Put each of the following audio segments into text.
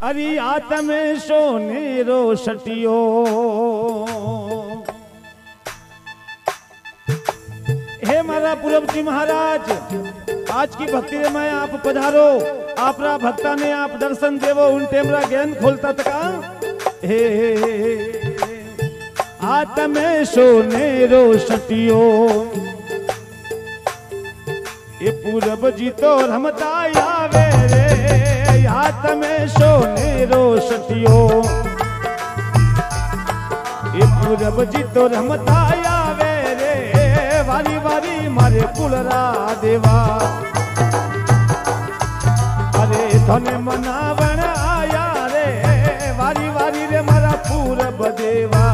अरे आत्म सोनेरो सटियो हे मारा पूरब जी महाराज, आज की भक्ति रे मैं आप पधारो, आपरा भक्ता ने आप दर्शन देवो, उन टेमरा ज्ञान खोलता तका हे आत्म सोनेरो सटियो ये पूरब जी तो रमता आवे रे, आत्म सोनेरो सटियो ये पूरब जी तो रमता आवे रे, वारी वारी मारे कुलरा देवा, अरे धने मनावण आया रे, वारी वारी रे मारा पूरब देवा,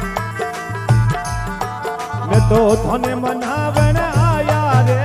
मैं तो धने मनावण आया रे।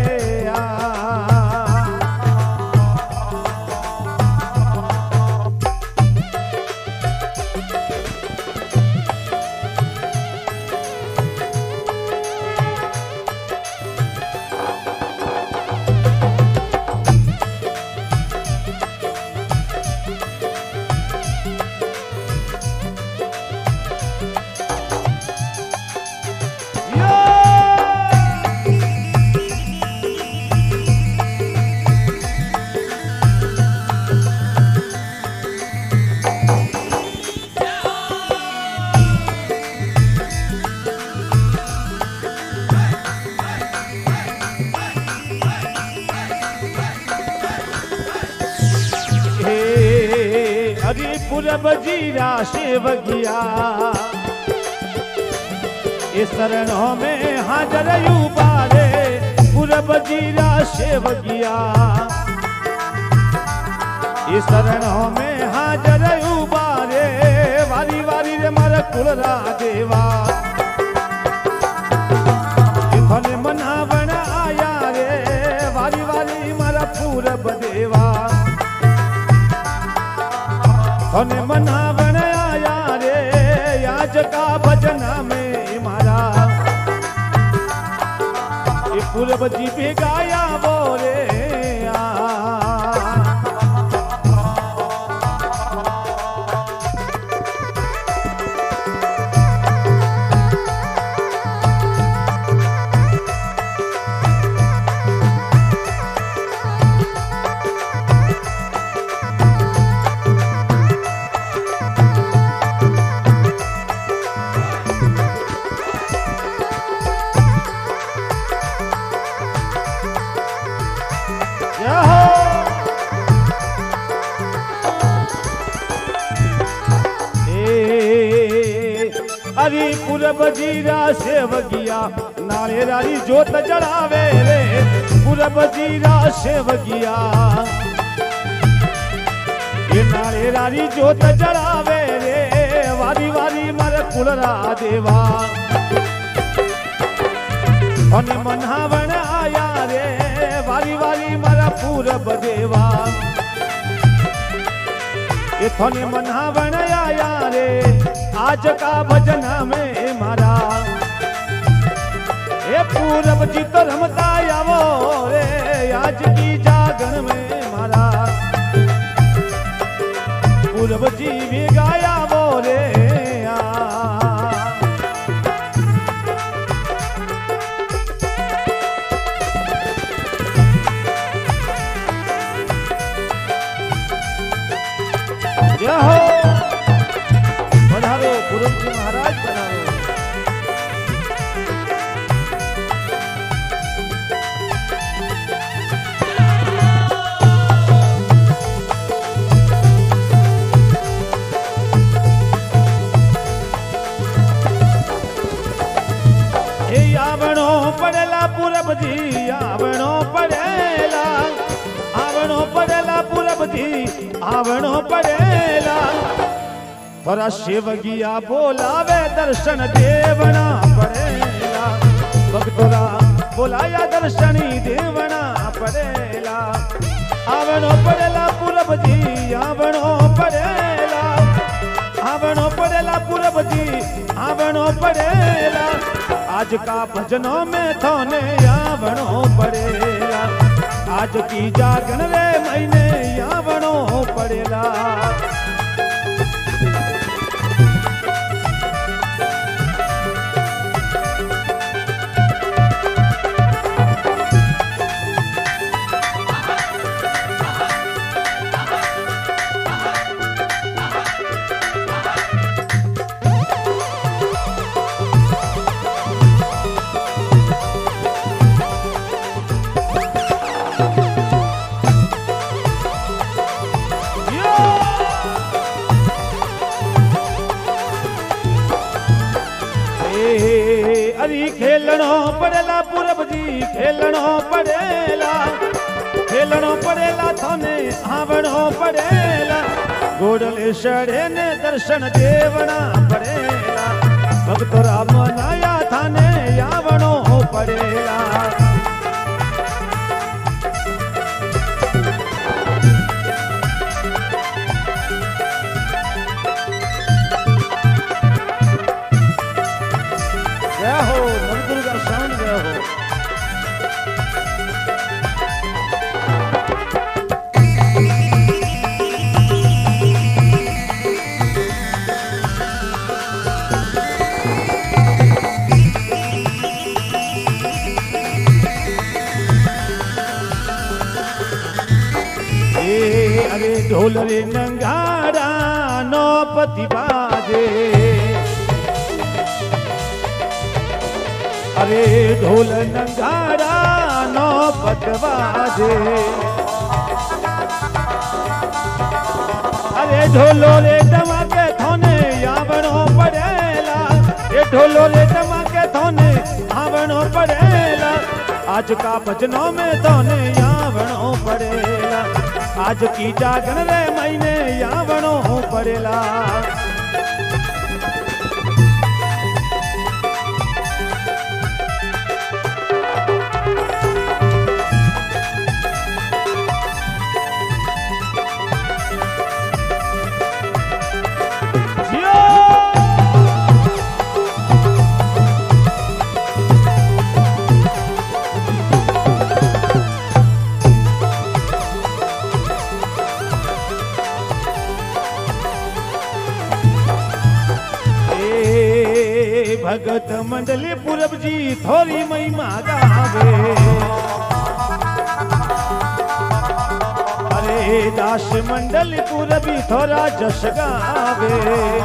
पूरब जीरा सेवगिया इस शरणों में हाजर युबारे, पूरब जीरा सेवगिया इस शरणों में हाजर युबारे, वारी वारी रे मारा कुलरा देवा, इथने मनावण आया रे, वारी वारी मारा पूरब देवा, धने मनावण आया रे, आज का भजन में मारा ये पूरब जी भी गाया बोरे हरी पूरब जीरा सेवगिया, नाले रारी जोत जड़ावे रे, पूरब जीरा सेवगिया ये नाले रारी जोत जड़ावे रे, वारी वारी मर कुलरा देवा, धने मनावण आया रे, वारी वारी मर पूरब देवा, ये धने मनावण आया रे, आज का भजन में मारा ये पूरब जी तो रमता आवो रे, आज की जागरण में मारा पूरब जी भी गाया वो रे जय हो पधारो पूरब जी महाराज पधारो। आवणो पड़ेला पूरब जी आवणो पड़ेला पूरब जी आवणो पड़ेला थोड़ा शिवगिया बोलावे दर्शन देवना पड़ेला भक्तोरा बोलाया दर्शनी देवना पड़ेला आवणो पड़ेला पूरब जी आवणो पड़ेला पूरब जी आवणो पड़ेला आज का भजनों में थोने आवणो पड़ेला आज की जागरण रे महीने आवणो पड़ेला। अरे खेलणो पड़ेला पूरब जी खेलणो पड़ेला, खेलणो पड़ेला थाने आवणो पड़ेला। गोडले शड़े ने दर्शन देवना पड़ेला, भक्त राम नाया थाने आवणो पड़ेला। जय हो नवदुर्गा शांत जय हो। अरे ढोल रे नंगारा नौपति बाजे, अरे ढोल नंगारा नौपत बाजे। अरे ढोलो रे धमाके थोने आवणो पड़ेला, ये ढोलो रे धमाके थोने आवणो पड़ेला। आज का भजनों में थोने आवणो पड़ेला, आज की जागरण रे महीने आवणो पड़ेला। भगत मंडली पूरब जी थोड़ी महिमा गावे, अरे दास मंडली पूरबी थोड़ा जश गावे।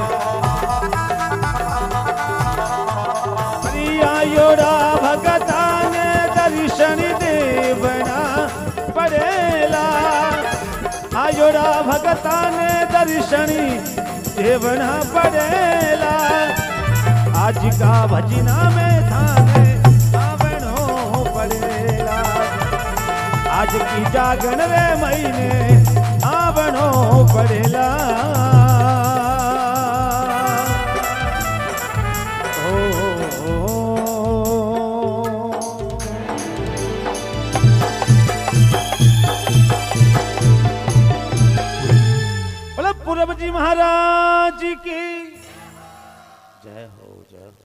प्रिया योड़ा भगता ने दर्शन देवना पड़ेला, आयोड़ा भगता ने दर्शन देवना पड़ेला। आज का भजना में थाने आवणो पड़ेला, आज की जागरण रे महीने आवणो पड़ेला। बोलो पूरब जी महाराज की जय हो।